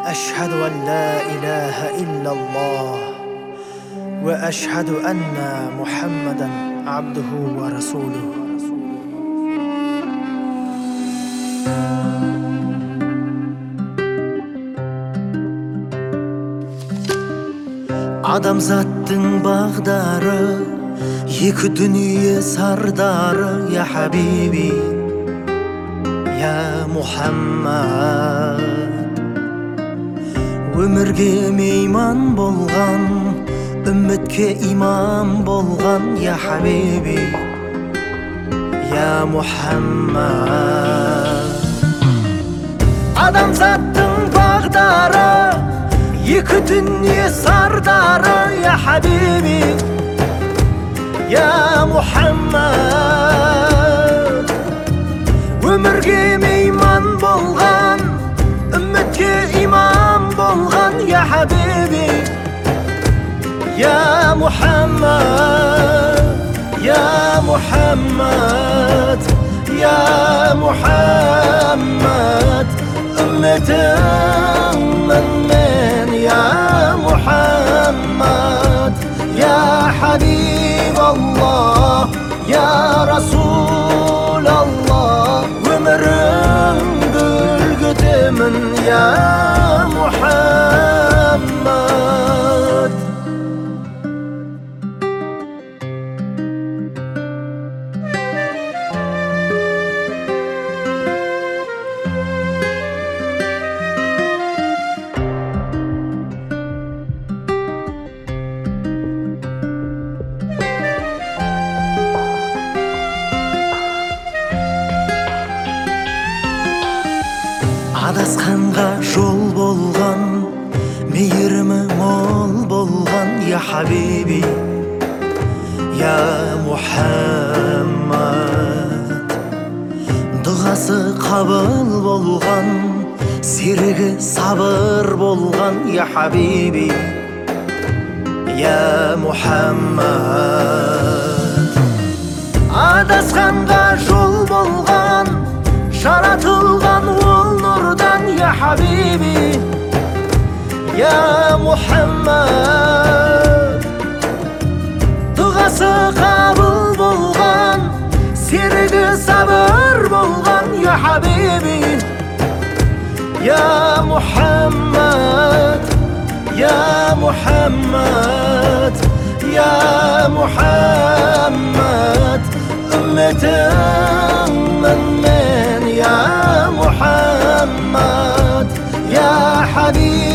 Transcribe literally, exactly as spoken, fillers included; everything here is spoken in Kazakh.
أشهد أن لا إله إلا الله وأشهد أن محمدا عبده ورسوله. Адамзаттың бағдары, екі дүние сардары, я хабиби, я Мухаммад. Өмірге мейман болған, үмітке имам болған, я хабиби, я Мухаммад. Адамзаттың бағдары, екі дүние сардары, я хабиби, я Мухаммад. Өмірге мейман болған, үмітке имам болған, я хабиби, я Мухаммад, я Мухаммад, я Мухаммад. Үмметіңмін мен, я Мухаммад, я Хабиб Аллах, я Расул Аллах. Өміріңді үлгітемін, я Мухаммад. Адасқанға жол болған, мейірімі мол болған, я хабиби, я Мухаммад. Дұғасы қабыл болған, серігі сабыр болған, я хабиби, я Мухаммад. Адасқанға жол болған, жаратылған ол нұрдан, я хабиби, я Мухаммад. Дұғасы қабыл болған, серігі сабыр болған, я хабиби, я Мухаммад, я Мухаммад, я Мухаммад. Үмметіңмін мен, я Мухаммад, я Хабиб